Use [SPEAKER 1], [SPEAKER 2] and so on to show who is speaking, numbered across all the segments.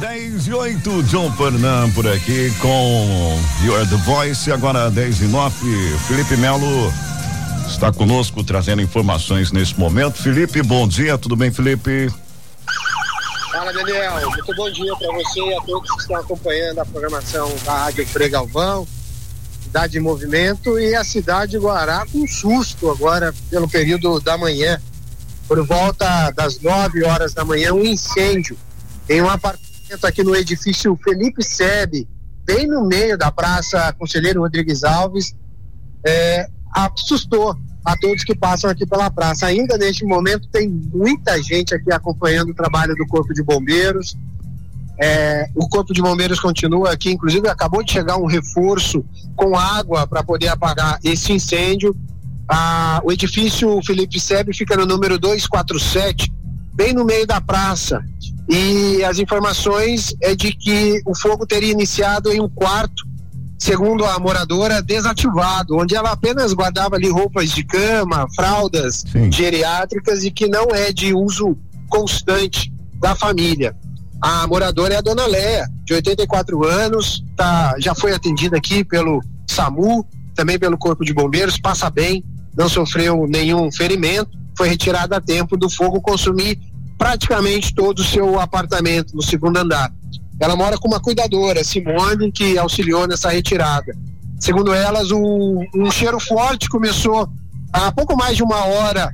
[SPEAKER 1] 10:08, John Fernand por aqui com You're the Voice. Agora 10:09, Felipe Melo está conosco trazendo informações nesse momento. Felipe, bom dia, tudo bem, Felipe?
[SPEAKER 2] Fala, Daniel, muito bom dia para você e a todos que estão acompanhando a programação da Rádio Frei Galvão, Cidade em Movimento, e a cidade de Guará com susto agora pelo período da manhã. Por volta das 9 horas da manhã, um incêndio em um apartamento aqui no edifício Felipe Sebe, bem no meio da Praça Conselheiro Rodrigues Alves, assustou a todos que passam aqui pela praça. Ainda neste momento tem muita gente aqui acompanhando o trabalho do Corpo de Bombeiros. O Corpo de Bombeiros continua aqui, inclusive acabou de chegar um reforço com água para poder apagar esse incêndio. O edifício Felipe Sebe fica no número 247, bem no meio da praça, e as informações é de que o fogo teria iniciado em um quarto, segundo a moradora, desativado, onde ela apenas guardava ali roupas de cama, fraldas geriátricas, e que não é de uso constante da família. A moradora é a dona Léa, de 84 anos, já foi atendida aqui pelo SAMU, também pelo Corpo de Bombeiros, passa bem, não sofreu nenhum ferimento, foi retirada a tempo do fogo consumir praticamente todo o seu apartamento no segundo andar. Ela mora com uma cuidadora, Simone, que auxiliou nessa retirada. Segundo elas, um cheiro forte começou há pouco mais de uma hora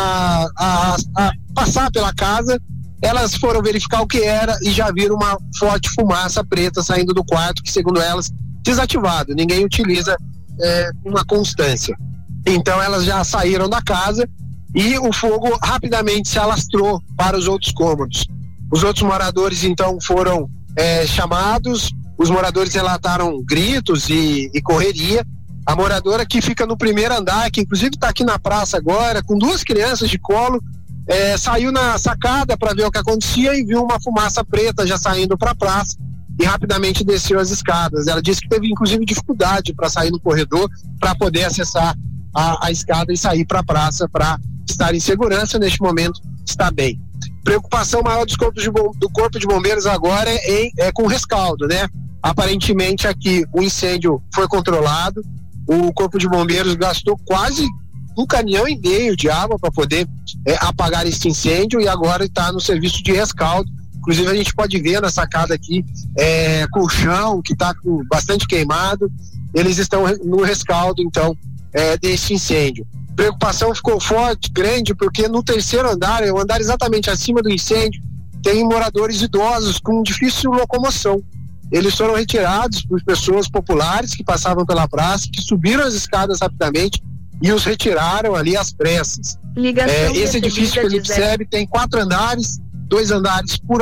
[SPEAKER 2] a passar pela casa. Elas foram verificar o que era e já viram uma forte fumaça preta saindo do quarto, que segundo elas, desativado, ninguém utiliza uma constância. Então elas já saíram da casa e o fogo rapidamente se alastrou para os outros cômodos. Os outros moradores então foram chamados, os moradores relataram gritos e correria. A moradora que fica no primeiro andar, que inclusive está aqui na praça agora, com 2 crianças de colo, saiu na sacada para ver o que acontecia e viu uma fumaça preta já saindo para a praça e rapidamente desceu as escadas. Ela disse que teve inclusive dificuldade para sair no corredor para poder acessar a escada e sair para a praça para estar em segurança. Neste momento está bem. Preocupação maior do Corpo de Bombeiros agora é com o rescaldo, né? Aparentemente aqui o incêndio foi controlado, o Corpo de Bombeiros gastou quase 1,5 caminhão de água para poder apagar esse incêndio e agora está no serviço de rescaldo. Inclusive a gente pode ver na sacada aqui colchão que está bastante queimado. Eles estão no rescaldo então desse incêndio. Preocupação ficou forte, grande, porque no terceiro andar, o andar exatamente acima do incêndio, tem moradores idosos com difícil locomoção. Eles foram retirados por pessoas populares que passavam pela praça, que subiram as escadas rapidamente e os retiraram ali às pressas. Esse edifício Felipe Sebe tem 4 andares, 2 andares por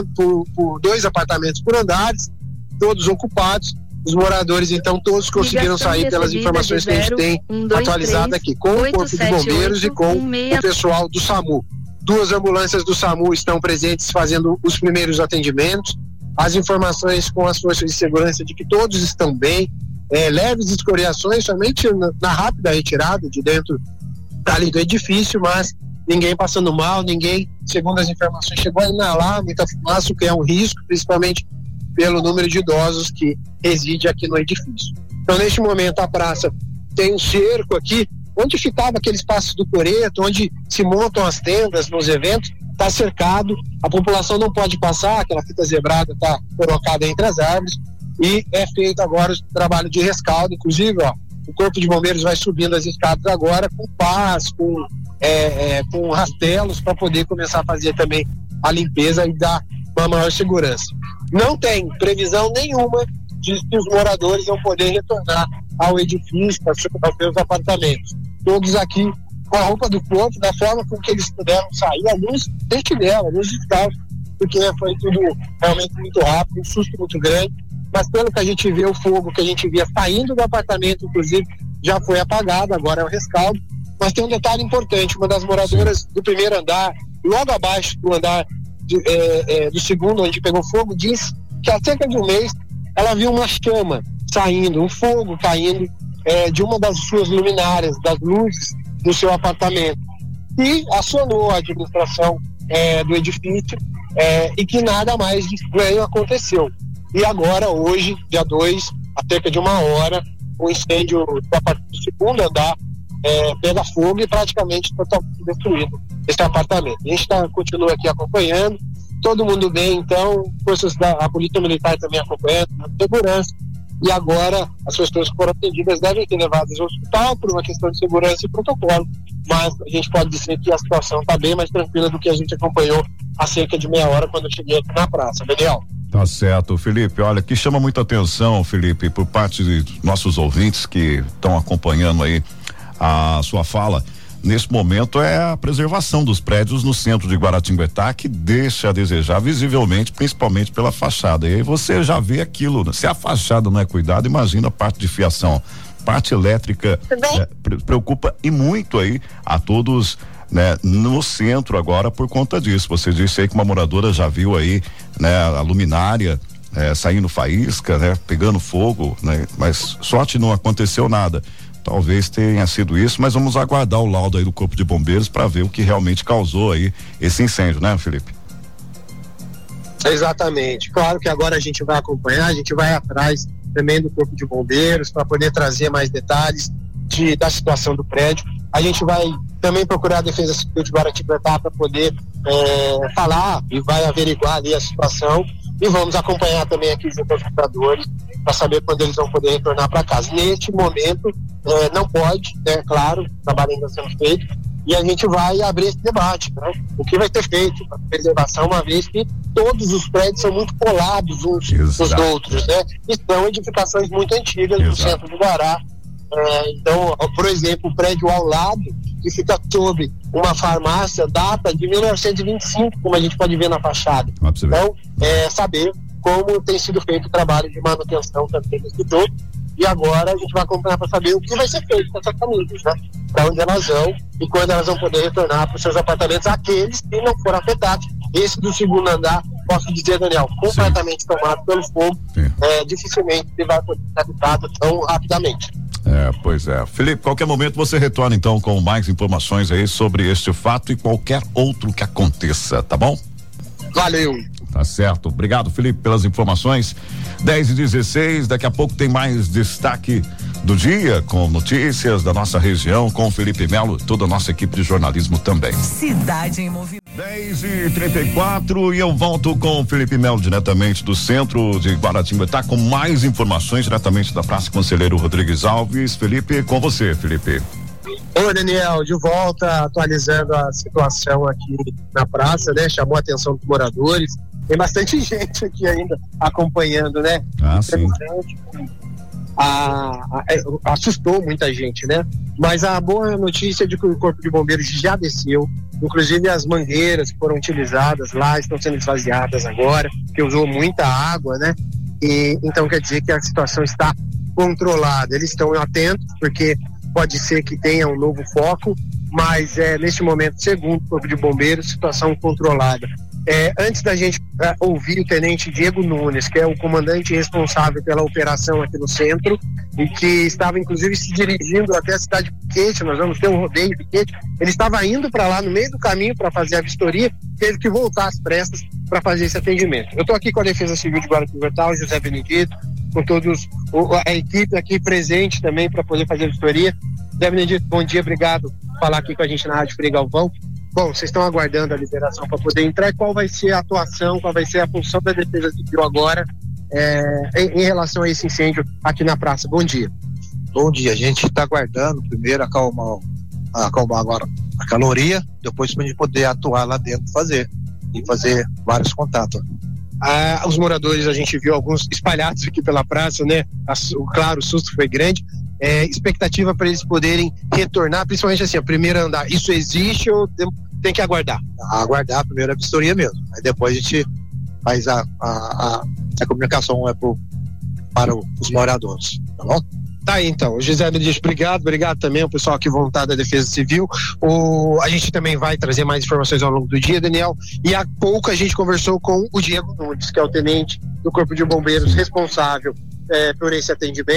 [SPEAKER 2] 2 apartamentos por andares, todos ocupados. Os moradores, então, todos conseguiram sair pelas informações que a gente tem atualizado aqui, com o Corpo de Bombeiros e com o pessoal do SAMU. 2 ambulâncias do SAMU estão presentes fazendo os primeiros atendimentos. As informações com as forças de segurança de que todos estão bem, leves escoriações somente na rápida retirada de dentro ali do edifício, mas ninguém passando mal, ninguém, segundo as informações, chegou a inalar muita fumaça, o que é um risco, principalmente pelo número de idosos que reside aqui no edifício. Então, neste momento, a praça tem um cerco aqui, onde ficava aquele espaço do coreto, onde se montam as tendas nos eventos, está cercado, a população não pode passar, aquela fita zebrada está colocada entre as árvores, e é feito agora o trabalho de rescaldo. Inclusive, o Corpo de Bombeiros vai subindo as escadas agora com pás, com rastelos, para poder começar a fazer também a limpeza e dar uma maior segurança. Não tem previsão nenhuma de que os moradores vão poder retornar ao edifício, aos seus apartamentos. Todos aqui com a roupa do corpo, da forma com que eles puderam sair. Alguns tiveram, alguns estavam, porque foi tudo realmente muito rápido, um susto muito grande. Mas pelo que a gente vê, o fogo que a gente via saindo do apartamento, inclusive, já foi apagado, agora é o rescaldo. Mas tem um detalhe importante: uma das moradoras do primeiro andar, logo abaixo do andar do segundo, onde pegou fogo, disse que há cerca de um mês ela viu uma chama saindo, um fogo caindo de uma das suas luminárias, das luzes do seu apartamento, e acionou a administração do edifício e que nada mais de estranho aconteceu. E agora, hoje, dia 2, há cerca de 1 hora, o incêndio da parte do segundo andar pega fogo e praticamente totalmente destruído esse apartamento. A gente continua aqui acompanhando, todo mundo bem, então, forças da Polícia Militar também acompanhando, a segurança, e agora as pessoas que foram atendidas devem ser levadas ao hospital por uma questão de segurança e protocolo, mas a gente pode dizer que a situação está bem mais tranquila do que a gente acompanhou há cerca de 1/2 hora quando eu cheguei aqui na praça. Daniel.
[SPEAKER 1] Tá certo, Felipe. Olha, que chama muita atenção, Felipe, por parte de nossos ouvintes que estão acompanhando aí a sua fala. Nesse momento é a preservação dos prédios no centro de Guaratinguetá, que deixa a desejar visivelmente, principalmente pela fachada. E aí você já vê aquilo, né? Se a fachada não é cuidada, imagina a parte de fiação. Parte elétrica preocupa e muito aí a todos, né, no centro agora por conta disso. Você disse aí que uma moradora já viu aí, né, a luminária saindo faísca, né, pegando fogo, né, mas sorte não aconteceu nada. Talvez tenha sido isso, mas vamos aguardar o laudo aí do Corpo de Bombeiros para ver o que realmente causou aí esse incêndio, né, Felipe?
[SPEAKER 2] Exatamente. Claro que agora a gente vai acompanhar, a gente vai atrás também do Corpo de Bombeiros para poder trazer mais detalhes da situação do prédio. A gente vai também procurar a Defesa Civil de Guaratinguetá para poder falar e vai averiguar ali a situação, e vamos acompanhar também aqui junto aos moradores para saber quando eles vão poder retornar para casa. Neste momento não pode, né? Claro, o trabalho ainda sendo feito, e a gente vai abrir esse debate, né? O que vai ter feito para preservação, uma vez que todos os prédios são muito colados uns nos outros, né? E são edificações muito antigas no centro do Guará. Então, por exemplo, o prédio ao lado, que fica sob uma farmácia, data de 1925, como a gente pode ver na fachada. Então, saber como tem sido feito o trabalho de manutenção também desse todo, e agora a gente vai acompanhar para saber o que vai ser feito com essas famílias, né? Para onde elas vão e quando elas vão poder retornar para os seus apartamentos, aqueles que não foram afetados. Esse do segundo andar, posso dizer, Daniel, completamente tomado pelo fogo, dificilmente ele vai poder ser habitado tão rapidamente.
[SPEAKER 1] Pois é. Felipe, qualquer momento você retorna então com mais informações aí sobre este fato e qualquer outro que aconteça, tá bom?
[SPEAKER 2] Valeu.
[SPEAKER 1] Tá certo. Obrigado, Felipe, pelas informações. 10h16, daqui a pouco tem mais destaque do dia, com notícias da nossa região, com o Felipe Melo, toda a nossa equipe de jornalismo também.
[SPEAKER 3] Cidade em Movimento.
[SPEAKER 1] 10h34 e eu volto com o Felipe Melo, diretamente do centro de Guaratinguetá, com mais informações diretamente da Praça Conselheiro Rodrigues Alves. Felipe, com você, Felipe.
[SPEAKER 2] Oi, Daniel, de volta, atualizando a situação aqui na praça, né? Chamou a atenção dos moradores. Tem bastante gente aqui ainda acompanhando, né?
[SPEAKER 1] Sim.
[SPEAKER 2] Assustou muita gente, né? Mas a boa notícia é de que o Corpo de Bombeiros já desceu, inclusive as mangueiras que foram utilizadas lá estão sendo esvaziadas agora, porque usou muita água, né? E então quer dizer que a situação está controlada. Eles estão atentos, porque pode ser que tenha um novo foco, mas neste momento, segundo o Corpo de Bombeiros, situação controlada. Antes da gente ouvir o Tenente Diego Nunes, que é o comandante responsável pela operação aqui no centro e que estava inclusive se dirigindo até a cidade de Piquete, nós vamos ter um rodeio de Piquete, ele estava indo para lá no meio do caminho para fazer a vistoria, teve que voltar às pressas para fazer esse atendimento. Eu estou aqui com a Defesa Civil de Guaratinguetá, o José Benedito, com todos a equipe aqui presente também para poder fazer a vistoria. José Benedito, bom dia, obrigado por falar aqui com a gente na Rádio Frei Galvão. Bom, vocês estão aguardando a liberação para poder entrar, e qual vai ser a atuação, qual vai ser a função da Defesa Civil agora em relação a esse incêndio aqui na praça? Bom dia.
[SPEAKER 4] Bom dia, a gente está aguardando primeiro acalmar agora a caloria, depois para a gente poder atuar lá dentro e fazer vários contatos.
[SPEAKER 2] Os moradores, a gente viu alguns espalhados aqui pela praça, né? Claro, o susto foi grande. Expectativa para eles poderem retornar, principalmente assim, a primeira andar, isso existe ou tem que aguardar?
[SPEAKER 4] Aguardar a primeira vistoria mesmo, aí depois a gente faz a comunicação para os moradores, tá bom?
[SPEAKER 2] Tá aí, então, o José Benedito, obrigado também ao pessoal aqui voltado da Defesa Civil. A gente também vai trazer mais informações ao longo do dia, Daniel, e há pouco a gente conversou com o Diego Nunes, que é o tenente do Corpo de Bombeiros responsável por esse atendimento,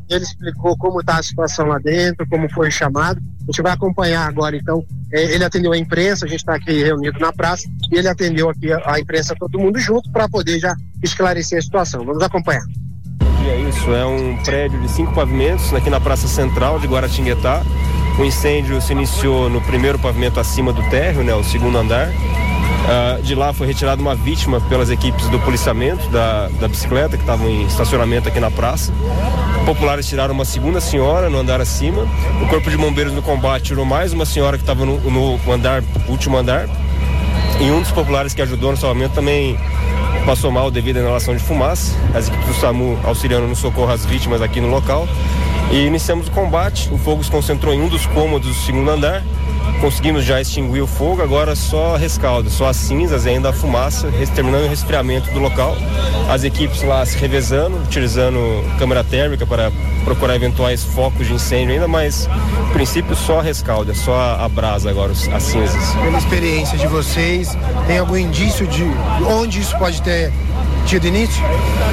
[SPEAKER 2] ele explicou como está a situação lá dentro, como foi chamado. A gente vai acompanhar agora, então, ele atendeu a imprensa, a gente está aqui reunido na praça, e ele atendeu aqui a imprensa, todo mundo junto, para poder já esclarecer a situação. Vamos acompanhar.
[SPEAKER 3] Isso é um prédio de 5 pavimentos aqui na Praça Central de Guaratinguetá. O incêndio se iniciou no primeiro pavimento acima do térreo, né, o segundo andar. De lá foi retirada uma vítima pelas equipes do policiamento da bicicleta, que estavam em estacionamento aqui na praça. Populares tiraram uma segunda senhora no andar acima. O Corpo de Bombeiros no combate tirou mais uma senhora que estava no último andar. E um dos populares que ajudou no salvamento também passou mal devido à inalação de fumaça. As equipes do SAMU auxiliando no socorro às vítimas aqui no local. E iniciamos o combate. O fogo se concentrou em um dos cômodos do segundo andar. Conseguimos já extinguir o fogo, agora só rescaldo, só as cinzas e ainda a fumaça, terminando o resfriamento do local. As equipes lá se revezando, utilizando câmera térmica para procurar eventuais focos de incêndio ainda, mas no princípio só rescaldo, é só a brasa agora, as cinzas.
[SPEAKER 5] Pela experiência de vocês, tem algum indício de onde isso pode ter tido início?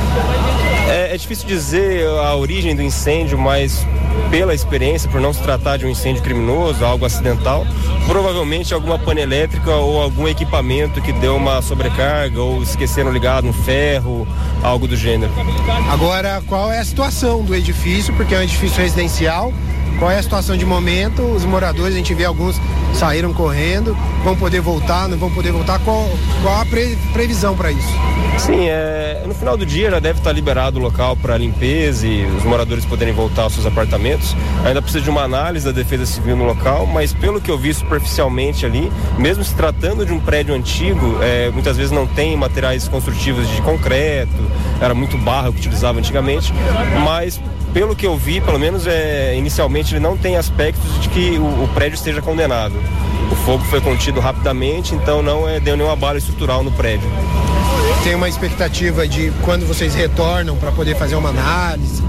[SPEAKER 3] É difícil dizer a origem do incêndio, mas pela experiência, por não se tratar de um incêndio criminoso, algo acidental, provavelmente alguma pane elétrica ou algum equipamento que deu uma sobrecarga ou esqueceram ligado um ferro, algo do gênero.
[SPEAKER 5] Agora, qual é a situação do edifício? Porque é um edifício residencial. Qual é a situação de momento? Os moradores, a gente vê alguns saíram correndo, vão poder voltar, não vão poder voltar? Qual a previsão para isso?
[SPEAKER 3] Sim, no final do dia já deve estar liberado o local para limpeza e os moradores poderem voltar aos seus apartamentos. Ainda precisa de uma análise da Defesa Civil no local, mas pelo que eu vi superficialmente ali, mesmo se tratando de um prédio antigo, muitas vezes não tem materiais construtivos de concreto, era muito barro que utilizava antigamente, mas pelo que eu vi, pelo menos inicialmente ele não tem aspectos de que o prédio esteja condenado. O fogo foi contido rapidamente, então não deu nenhum abalo estrutural no prédio.
[SPEAKER 5] Tem uma expectativa de quando vocês retornam para poder fazer uma análise?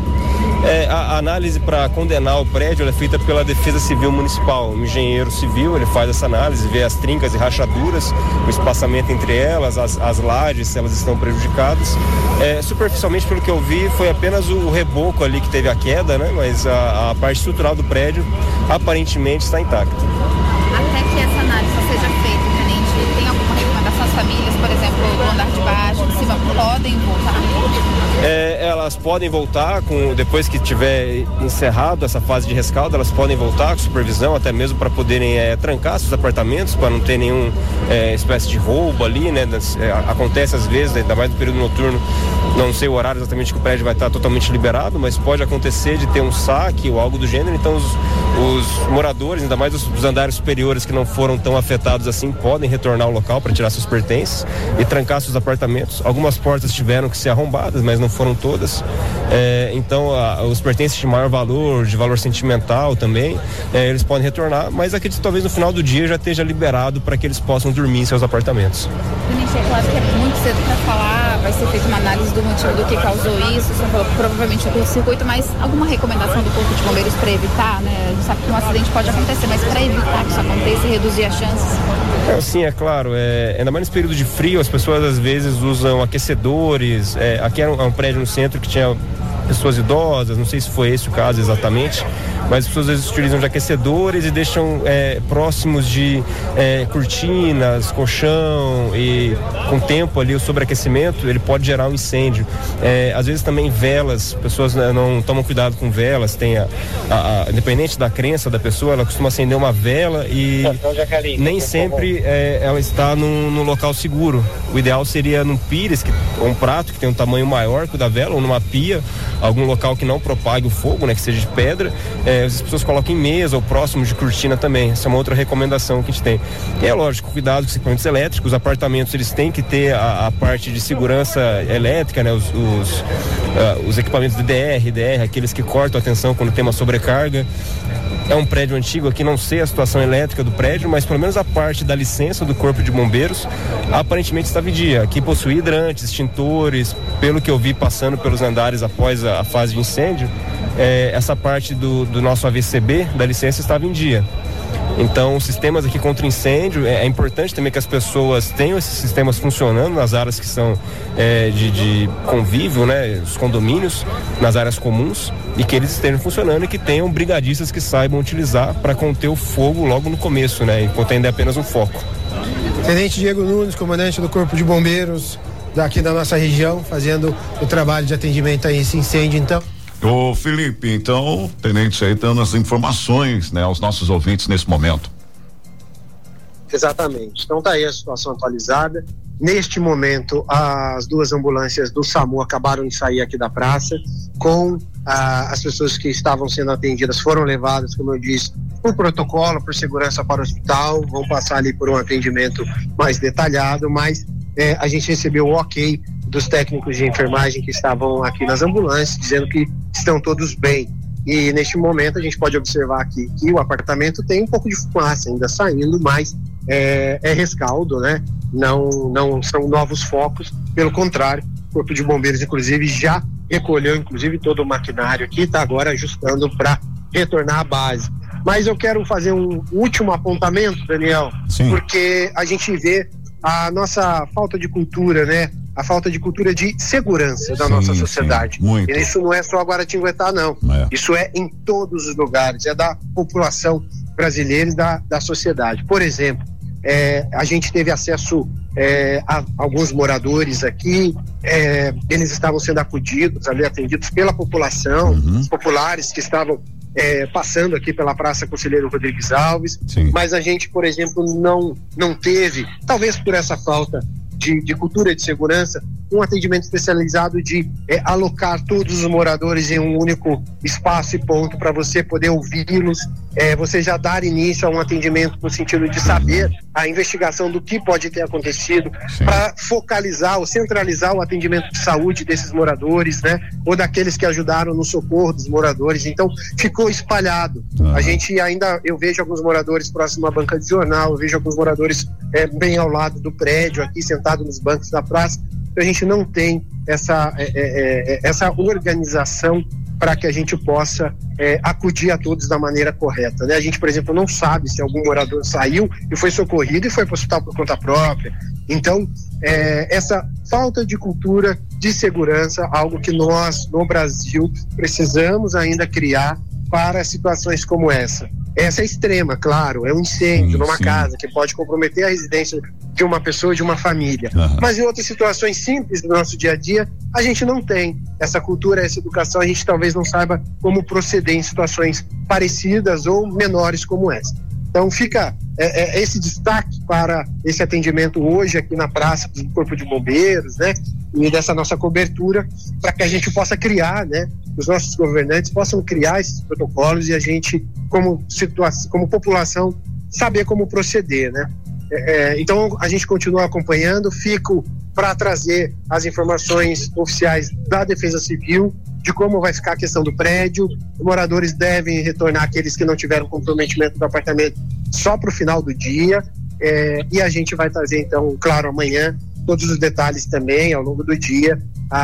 [SPEAKER 3] A análise para condenar o prédio é feita pela Defesa Civil Municipal. O engenheiro civil, ele faz essa análise, vê as trincas e rachaduras, o espaçamento entre elas, as lajes, se elas estão prejudicadas. Superficialmente, pelo que eu vi, foi apenas o reboco ali que teve a queda, né? Mas a parte estrutural do prédio aparentemente está intacta.
[SPEAKER 6] Até que essa análise seja feita, Tenente, tem alguma recomendação às famílias, por exemplo, do andar de baixo, de cima, podem voltar?
[SPEAKER 3] Elas podem voltar, depois que tiver encerrado essa fase de rescaldo, elas podem voltar com supervisão, até mesmo para poderem trancar seus apartamentos, para não ter nenhum espécie de roubo ali, né? Acontece às vezes, ainda mais no período noturno, não sei o horário exatamente que o prédio vai estar totalmente liberado, mas pode acontecer de ter um saque ou algo do gênero, então os moradores, ainda mais os andares superiores que não foram tão afetados assim, podem retornar ao local para tirar seus pertences e trancar seus apartamentos. Algumas portas tiveram que ser arrombadas, mas não foram todas. Então os pertences de maior valor, de valor sentimental também, eles podem retornar, mas acredito que talvez no final do dia já esteja liberado para que eles possam dormir em seus apartamentos.
[SPEAKER 6] Tenente, é claro que é muito cedo para falar, vai ser feita uma análise do motivo do que causou isso, você falou que provavelmente o curto-circuito, mas alguma recomendação do Corpo de Bombeiros para evitar, né? A gente sabe que um acidente pode acontecer, mas para evitar que isso aconteça e reduzir as chances?
[SPEAKER 3] Sim, é claro, ainda mais nesse período de frio, as pessoas às vezes usam aquecedores, aqui é um prédio no centro que tinha pessoas idosas, não sei se foi esse o caso exatamente, mas as pessoas às vezes utilizam de aquecedores e deixam próximos de cortinas, colchão, e com o tempo ali o sobreaquecimento ele pode gerar um incêndio. Às vezes também velas, pessoas não tomam cuidado com velas, tem independente da crença da pessoa, ela costuma acender uma vela e nem sempre ela está no local seguro. O ideal seria num pires, ou um prato que tem um tamanho maior que o da vela, ou numa pia, algum local que não propague o fogo, né, que seja de pedra. As pessoas colocam em mesa ou próximo de cortina também. Essa é uma outra recomendação que a gente tem. E é lógico, cuidado com os equipamentos elétricos. Os apartamentos, eles têm que ter a parte de segurança elétrica, né, os equipamentos de DR, aqueles que cortam a tensão quando tem uma sobrecarga. É um prédio antigo, aqui não sei a situação elétrica do prédio, mas pelo menos a parte da licença do Corpo de Bombeiros aparentemente estava em dia. Aqui possui hidrantes, extintores, pelo que eu vi passando pelos andares após a fase de incêndio, essa parte do nosso AVCB da licença estava em dia. Então, sistemas aqui contra incêndio, é importante também que as pessoas tenham esses sistemas funcionando nas áreas que são de convívio, né, os condomínios, nas áreas comuns, e que eles estejam funcionando e que tenham brigadistas que saibam utilizar para conter o fogo logo no começo, né, enquanto ainda é apenas um foco.
[SPEAKER 5] Tenente Diego Nunes, comandante do Corpo de Bombeiros daqui da nossa região, fazendo o trabalho de atendimento a esse incêndio, então.
[SPEAKER 1] Ô Felipe, então, tenente aí dando as informações, né, aos nossos ouvintes nesse momento.
[SPEAKER 2] Exatamente, então tá aí a situação atualizada. Neste momento, as 2 ambulâncias do SAMU acabaram de sair aqui da praça, com as pessoas que estavam sendo atendidas foram levadas, como eu disse, por protocolo, por segurança para o hospital, vão passar ali por um atendimento mais detalhado, mas a gente recebeu o ok dos técnicos de enfermagem que estavam aqui nas ambulâncias, dizendo que estão todos bem. E neste momento a gente pode observar aqui que o apartamento tem um pouco de fumaça ainda saindo, mas é rescaldo, né? Não são novos focos, pelo contrário, o Corpo de Bombeiros inclusive já recolheu inclusive todo o maquinário aqui, está agora ajustando para retornar à base. Mas eu quero fazer um último apontamento, Daniel,
[SPEAKER 1] Sim.
[SPEAKER 2] Porque a gente vê a nossa falta de cultura, né? A falta de cultura de segurança da nossa sociedade.
[SPEAKER 1] Muito.
[SPEAKER 2] E isso não é só Guaratinguetá, não. Isso é em todos os lugares, é da população brasileira e da sociedade. Por exemplo, a gente teve acesso a alguns moradores aqui, eles estavam sendo acudidos, ali atendidos pela população, os populares que estavam passando aqui pela Praça Conselheiro Rodrigues Alves.
[SPEAKER 1] Sim.
[SPEAKER 2] Mas a gente, por exemplo, não teve, talvez por essa falta de cultura de segurança, um atendimento especializado de alocar todos os moradores em um único espaço e ponto para você poder ouvi-los, você já dar início a um atendimento no sentido de saber a investigação do que pode ter acontecido, para focalizar ou centralizar o atendimento de saúde desses moradores, né? Ou daqueles que ajudaram no socorro dos moradores. Então ficou espalhado. A gente eu vejo alguns moradores próximo à banca de jornal, eu vejo alguns moradores bem ao lado do prédio, aqui sentado nos bancos da praça. A gente não tem essa organização para que a gente possa acudir a todos da maneira correta, né? A gente, por exemplo, não sabe se algum morador saiu e foi socorrido e foi para o hospital por conta própria. Então, essa falta de cultura de segurança, algo que nós, no Brasil, precisamos ainda criar para situações como essa. Essa é extrema, claro, é um incêndio numa casa que pode comprometer a residência de uma pessoa, de uma família. Mas em outras situações simples do nosso dia a dia, a gente não tem essa cultura, essa educação, a gente talvez não saiba como proceder em situações parecidas ou menores como essa. Então fica esse destaque para esse atendimento hoje aqui na praça do Corpo de Bombeiros, né? E dessa nossa cobertura, para que a gente possa criar, né? Os nossos governantes possam criar esses protocolos e a gente, como população, saber como proceder, né? Então a gente continua acompanhando, fico para trazer as informações oficiais da Defesa Civil de como vai ficar a questão do prédio. Os moradores devem retornar, aqueles que não tiveram comprometimento do apartamento, só para o final do dia, e a gente vai trazer então, claro, amanhã todos os detalhes também ao longo do dia,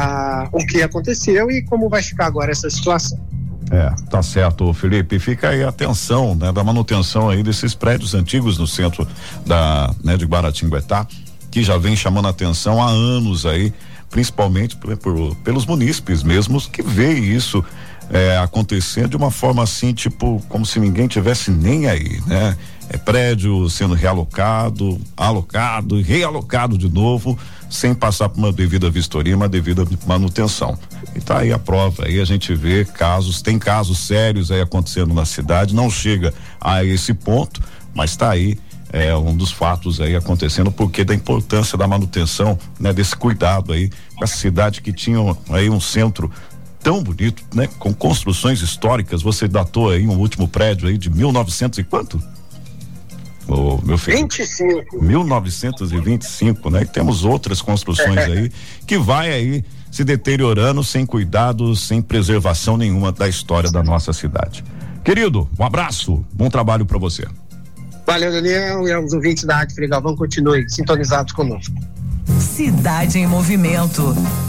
[SPEAKER 2] o que aconteceu e como vai ficar agora essa situação.
[SPEAKER 1] Tá certo, Felipe. Fica aí a atenção, né, da manutenção aí desses prédios antigos no centro de Guaratinguetá, que já vem chamando a atenção há anos aí, principalmente pelos munícipes mesmos, que vê isso acontecendo de uma forma assim, tipo, como se ninguém tivesse nem aí, né? Prédio sendo alocado e realocado de novo, sem passar por uma devida vistoria, uma devida manutenção. E tá aí a prova, aí a gente vê tem casos sérios aí acontecendo na cidade, não chega a esse ponto, mas tá aí um dos fatos aí acontecendo, porque da importância da manutenção, né, desse cuidado aí com essa cidade que tinha aí um centro tão bonito, né, com construções históricas. Você datou aí um último prédio aí de 1900 e quanto? Meu filho,
[SPEAKER 2] 25.
[SPEAKER 1] 1925, né? E temos outras construções aí que vai aí se deteriorando sem cuidado, sem preservação nenhuma da história da nossa cidade. Querido, um abraço, bom trabalho para você.
[SPEAKER 2] Valeu, Daniel, e aos ouvintes da Rádio Frei Galvão, continuem sintonizados conosco.
[SPEAKER 7] Cidade em Movimento.